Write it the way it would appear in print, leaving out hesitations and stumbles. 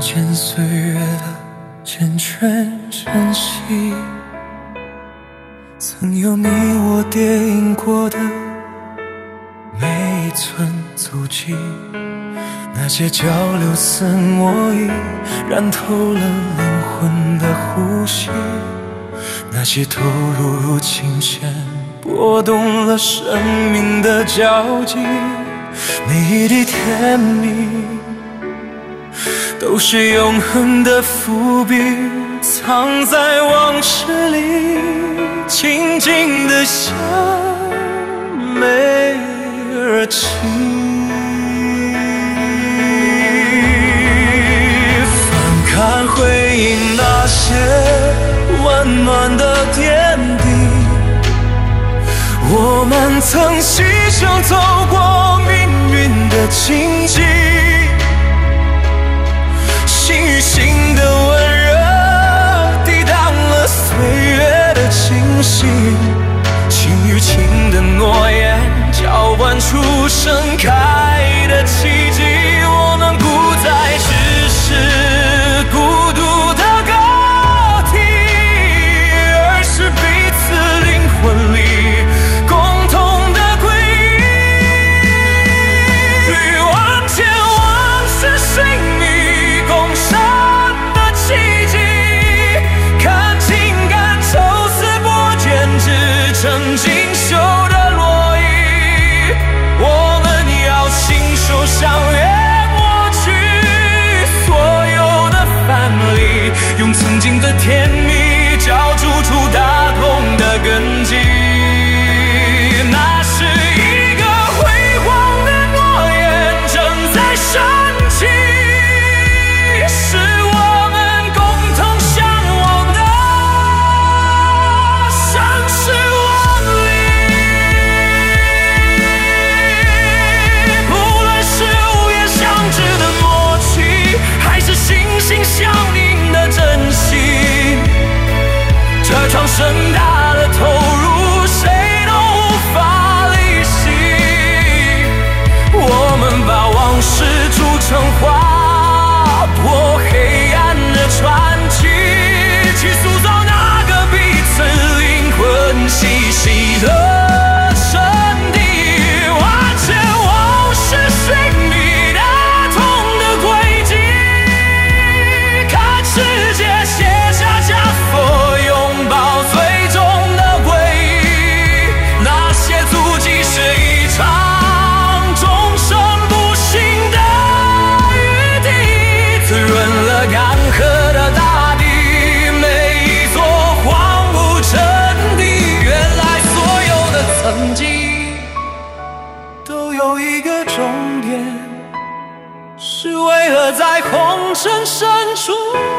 见岁月的缱绻珍惜，曾有你我叠印过的每一寸足迹，那些交流似墨翳，染透了灵魂的呼吸，那些投入如琴弦，拨动了生命的交集，每一滴甜蜜都是永恒的伏笔，藏在往事里，静静地向美而起。翻看回忆那些温暖的点滴，我们曾携手走过命运的荆棘，心与心的温热抵挡了岁月的侵袭，情与情的诺言浇灌出盛开的奇迹，我们不再只是孤独的个体，而是彼此灵魂里共同的回忆，欲望前往是谁迷共生的奇迹，看情感抽丝剥茧织成锦绣的络绎，我们要信手相约，抹去所有的藩篱，用曾经的甜蜜浇筑出打动的根基，那是一个辉煌的诺言正在升起，是我们共同向往的生死万里。无论是无言相知的默契，还是心心相印的珍惜，这场盛大的投入谁都无法离席，我们把往事铸成划破黑暗的传奇，去塑造那个彼此灵魂栖息的圣地，万千往事随你打通的轨迹，看世界写下家佛，拥抱最终的归依，那些足迹是一场终生不息的雨滴，滋润了干涸的大地，每一座荒芜阵地，原来所有的曾经都有一个终点，是为了在红尘深处